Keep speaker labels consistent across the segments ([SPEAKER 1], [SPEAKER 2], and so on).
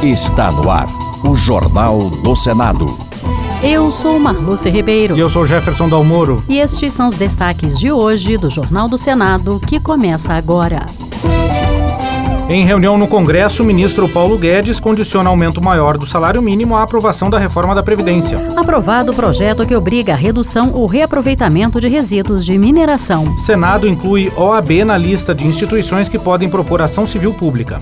[SPEAKER 1] Está no ar o Jornal do Senado.
[SPEAKER 2] Eu sou Marluce Ribeiro.
[SPEAKER 3] E eu sou Jefferson Dalmoro.
[SPEAKER 2] E estes são os destaques de hoje do Jornal do Senado, que começa agora.
[SPEAKER 3] Em reunião no Congresso, o ministro Paulo Guedes condiciona aumento maior do salário mínimo à aprovação da reforma da Previdência.
[SPEAKER 2] Aprovado o projeto que obriga a redução ou reaproveitamento de resíduos de mineração.
[SPEAKER 3] Senado inclui OAB na lista de instituições que podem propor ação civil pública.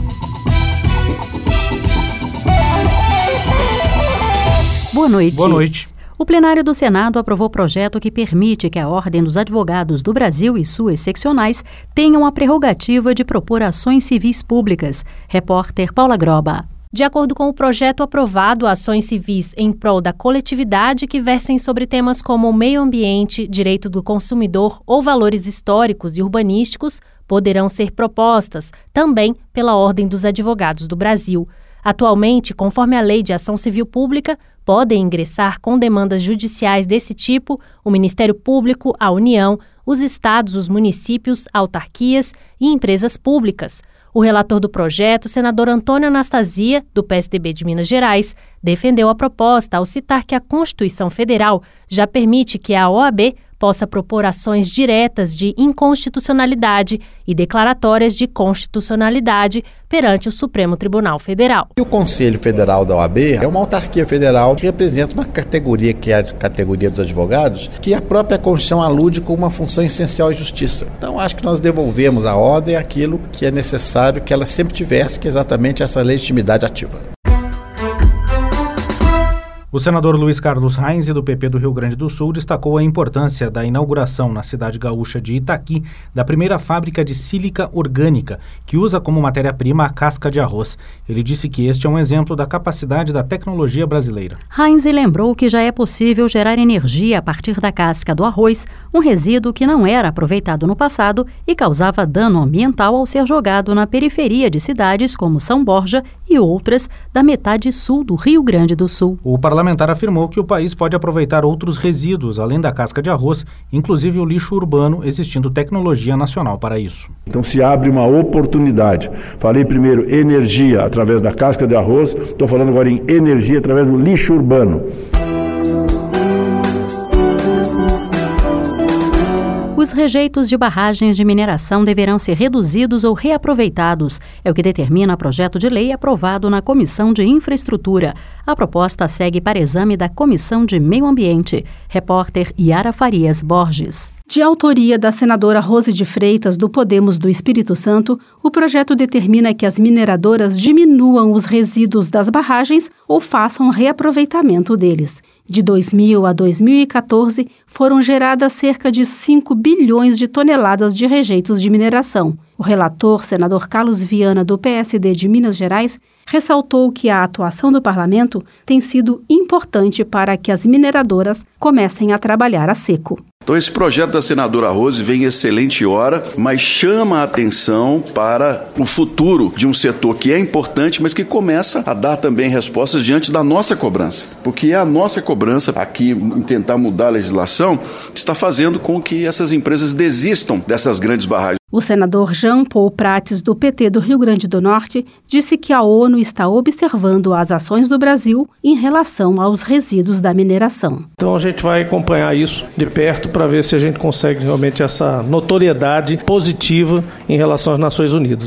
[SPEAKER 2] Boa noite.
[SPEAKER 3] Boa noite.
[SPEAKER 2] O plenário do Senado aprovou projeto que permite que a Ordem dos Advogados do Brasil e suas seccionais tenham a prerrogativa de propor ações civis públicas. Repórter Paula Groba.
[SPEAKER 4] De acordo com o projeto aprovado, ações civis em prol da coletividade que versem sobre temas como o meio ambiente, direito do consumidor ou valores históricos e urbanísticos poderão ser propostas também pela Ordem dos Advogados do Brasil. Atualmente, conforme a Lei de Ação Civil Pública, podem ingressar com demandas judiciais desse tipo o Ministério Público, a União, os estados, os municípios, autarquias e empresas públicas. O relator do projeto, senador Antônio Anastasia, do PSDB de Minas Gerais, defendeu a proposta ao citar que a Constituição Federal já permite que a OAB possa propor ações diretas de inconstitucionalidade e declaratórias de constitucionalidade perante o Supremo Tribunal Federal.
[SPEAKER 5] O Conselho Federal da OAB é uma autarquia federal que representa uma categoria que é a categoria dos advogados, que a própria Constituição alude como uma função essencial à justiça. Então, acho que nós devolvemos à ordem aquilo que é necessário que ela sempre tivesse, que é exatamente essa legitimidade ativa.
[SPEAKER 3] O senador Luiz Carlos Reins, do PP do Rio Grande do Sul, destacou a importância da inauguração na cidade gaúcha de Itaqui da primeira fábrica de sílica orgânica, que usa como matéria-prima a casca de arroz. Ele disse que este é um exemplo da capacidade da tecnologia brasileira.
[SPEAKER 2] Reins lembrou que já é possível gerar energia a partir da casca do arroz, um resíduo que não era aproveitado no passado e causava dano ambiental ao ser jogado na periferia de cidades como São Borja e outras da metade sul do Rio Grande do Sul.
[SPEAKER 3] O parlamentar afirmou que o país pode aproveitar outros resíduos, além da casca de arroz, inclusive o lixo urbano, existindo tecnologia nacional para isso.
[SPEAKER 6] Então se abre uma oportunidade. Falei primeiro energia através da casca de arroz, estou falando agora em energia através do lixo urbano.
[SPEAKER 2] Os rejeitos de barragens de mineração deverão ser reduzidos ou reaproveitados. É o que determina o projeto de lei aprovado na Comissão de Infraestrutura. A proposta segue para exame da Comissão de Meio Ambiente. Repórter Yara Farias Borges.
[SPEAKER 7] De autoria da senadora Rose de Freitas, do Podemos do Espírito Santo, o projeto determina que as mineradoras diminuam os resíduos das barragens ou façam reaproveitamento deles. De 2000 a 2014, foram geradas cerca de 5 bilhões de toneladas de rejeitos de mineração. O relator, senador Carlos Viana, do PSD de Minas Gerais, ressaltou que a atuação do parlamento tem sido importante para que as mineradoras comecem a trabalhar a seco.
[SPEAKER 8] Então esse projeto da senadora Rose vem em excelente hora, mas chama a atenção para o futuro de um setor que é importante, mas que começa a dar também respostas diante da nossa cobrança. Porque é a nossa cobrança aqui em tentar mudar a legislação que está fazendo com que essas empresas desistam dessas grandes barragens.
[SPEAKER 7] O senador Jean Paul Prates, do PT do Rio Grande do Norte, disse que a ONU está observando as ações do Brasil em relação aos resíduos da mineração.
[SPEAKER 9] Então a gente vai acompanhar isso de perto para ver se a gente consegue realmente essa notoriedade positiva em relação às Nações Unidas.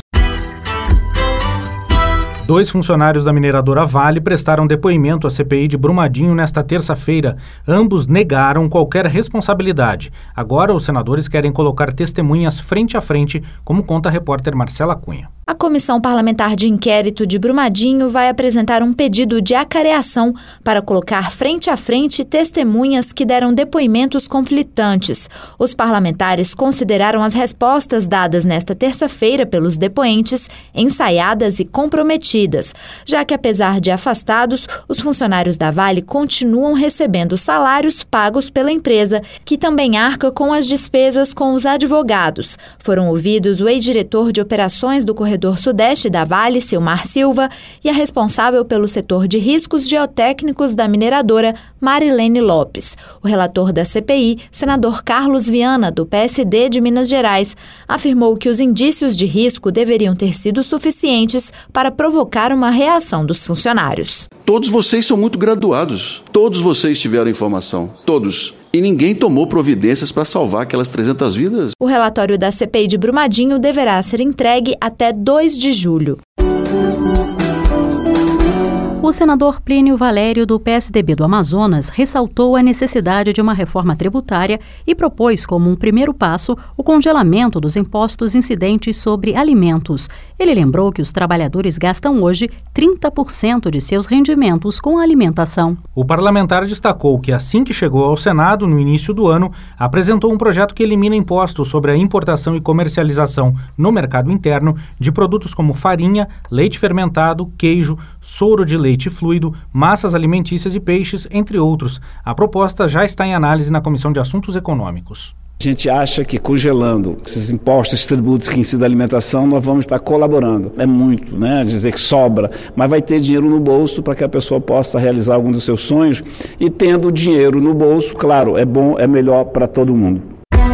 [SPEAKER 3] 2 funcionários da mineradora Vale prestaram depoimento à CPI de Brumadinho nesta terça-feira. Ambos negaram qualquer responsabilidade. Agora, os senadores querem colocar testemunhas frente a frente, como conta a repórter Marcela Cunha.
[SPEAKER 10] A Comissão Parlamentar de Inquérito de Brumadinho vai apresentar um pedido de acareação para colocar frente a frente testemunhas que deram depoimentos conflitantes. Os parlamentares consideraram as respostas dadas nesta terça-feira pelos depoentes ensaiadas e comprometidas, já que, apesar de afastados, os funcionários da Vale continuam recebendo salários pagos pela empresa, que também arca com as despesas com os advogados. Foram ouvidos o ex-diretor de operações do Corredor Corredor Sudeste da Vale, Silmar Silva, e a responsável pelo setor de riscos geotécnicos da mineradora, Marilene Lopes. O relator da CPI, senador Carlos Viana, do PSD de Minas Gerais, afirmou que os indícios de risco deveriam ter sido suficientes para provocar uma reação dos funcionários.
[SPEAKER 8] Todos vocês são muito graduados. Todos vocês tiveram informação. Todos. E ninguém tomou providências para salvar aquelas 300 vidas.
[SPEAKER 10] O relatório da CPI de Brumadinho deverá ser entregue até 2 de julho.
[SPEAKER 2] O senador Plínio Valério, do PSDB do Amazonas, ressaltou a necessidade de uma reforma tributária e propôs como um primeiro passo o congelamento dos impostos incidentes sobre alimentos. Ele lembrou que os trabalhadores gastam hoje 30% de seus rendimentos com alimentação.
[SPEAKER 3] O parlamentar destacou que assim que chegou ao Senado, no início do ano, apresentou um projeto que elimina impostos sobre a importação e comercialização no mercado interno de produtos como farinha, leite fermentado, queijo, soro de leite fluido, massas alimentícias e peixes, entre outros. A proposta já está em análise na Comissão de Assuntos Econômicos.
[SPEAKER 6] A gente acha que congelando esses impostos, tributos que incidem a alimentação, nós vamos estar colaborando. É muito, dizer que sobra, mas vai ter dinheiro no bolso para que a pessoa possa realizar algum dos seus sonhos, e tendo dinheiro no bolso, claro, é bom, é melhor para todo mundo.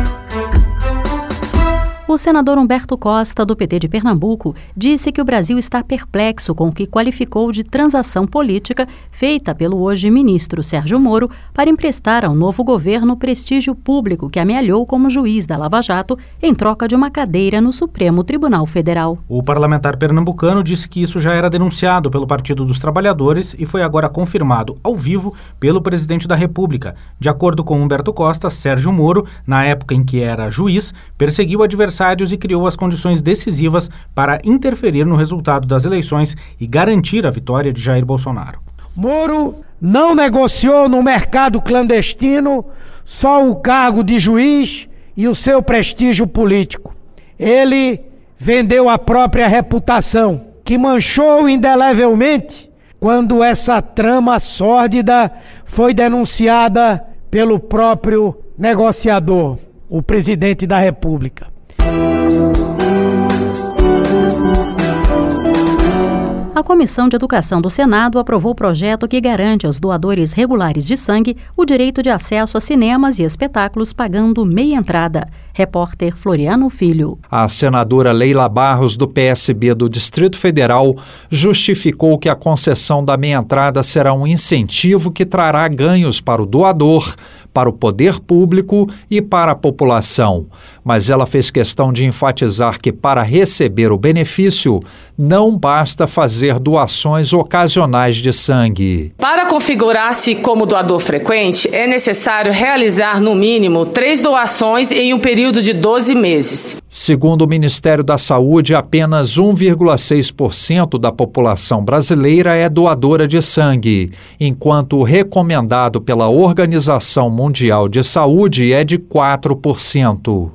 [SPEAKER 2] O senador Humberto Costa, do PT de Pernambuco, disse que o Brasil está perplexo com o que qualificou de transação política feita pelo hoje ministro Sérgio Moro para emprestar ao novo governo o prestígio público que amealhou como juiz da Lava Jato em troca de uma cadeira no Supremo Tribunal Federal.
[SPEAKER 3] O parlamentar pernambucano disse que isso já era denunciado pelo Partido dos Trabalhadores e foi agora confirmado ao vivo pelo presidente da República. De acordo com Humberto Costa, Sérgio Moro, na época em que era juiz, perseguiu adversários e criou as condições decisivas para interferir no resultado das eleições e garantir a vitória de Jair Bolsonaro.
[SPEAKER 11] Moro não negociou no mercado clandestino só o cargo de juiz e o seu prestígio político. Ele vendeu a própria reputação, que manchou indelevelmente quando essa trama sórdida foi denunciada pelo próprio negociador, o presidente da República.
[SPEAKER 2] A Comissão de Educação do Senado aprovou o projeto que garante aos doadores regulares de sangue o direito de acesso a cinemas e espetáculos pagando meia entrada. Repórter Floriano Filho.
[SPEAKER 12] A senadora Leila Barros, do PSB do Distrito Federal, justificou que a concessão da meia entrada será um incentivo que trará ganhos para o doador, para o poder público e para a população. Mas ela fez questão de enfatizar que, para receber o benefício, não basta fazer doações ocasionais de sangue.
[SPEAKER 13] Para configurar-se como doador frequente, é necessário realizar, no mínimo, 3 doações em um período de 12 meses.
[SPEAKER 12] Segundo o Ministério da Saúde, apenas 1,6% da população brasileira é doadora de sangue, enquanto o recomendado pela Organização Mundial de Saúde é de 4%.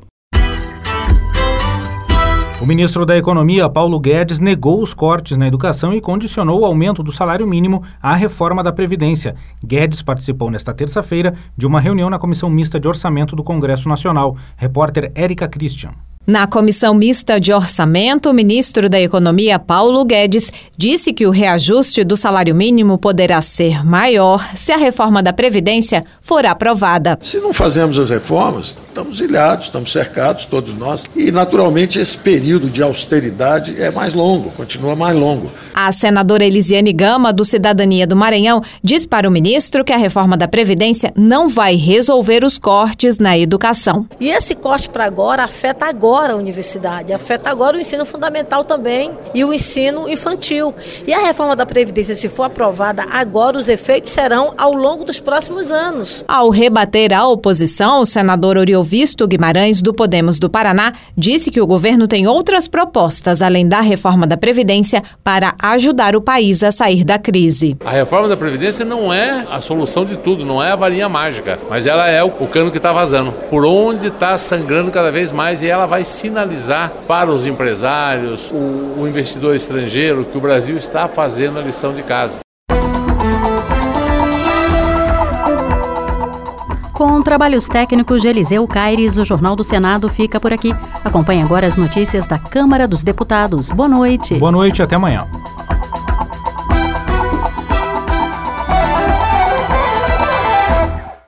[SPEAKER 3] O ministro da Economia, Paulo Guedes, negou os cortes na educação e condicionou o aumento do salário mínimo à reforma da Previdência. Guedes participou nesta terça-feira de uma reunião na Comissão Mista de Orçamento do Congresso Nacional. Repórter Érica Christian.
[SPEAKER 14] Na Comissão Mista de Orçamento, o ministro da Economia, Paulo Guedes, disse que o reajuste do salário mínimo poderá ser maior se a reforma da Previdência for aprovada.
[SPEAKER 15] Se não fazemos as reformas, estamos ilhados, estamos cercados, todos nós, e naturalmente esse período de austeridade é mais longo, continua mais longo.
[SPEAKER 14] A senadora Elisiane Gama, do Cidadania do Maranhão, diz para o ministro que a reforma da Previdência não vai resolver os cortes na educação.
[SPEAKER 16] E esse corte para agora afeta agora a universidade, afeta agora o ensino fundamental também e o ensino infantil. E a reforma da Previdência, se for aprovada agora, os efeitos serão ao longo dos próximos anos.
[SPEAKER 14] Ao rebater a oposição, o senador Oriovisto Guimarães, do Podemos do Paraná, disse que o governo tem outras propostas, além da reforma da Previdência, para ajudar o país a sair da crise.
[SPEAKER 17] A reforma da Previdência não é a solução de tudo, não é a varinha mágica, mas ela é o cano que está vazando, por onde está sangrando cada vez mais, e ela vai sinalizar para os empresários, o investidor estrangeiro, que o Brasil está fazendo a lição de casa.
[SPEAKER 2] Com trabalhos técnicos de Eliseu Caires, o Jornal do Senado fica por aqui. Acompanhe agora as notícias da Câmara dos Deputados. Boa noite.
[SPEAKER 3] Boa noite, até amanhã.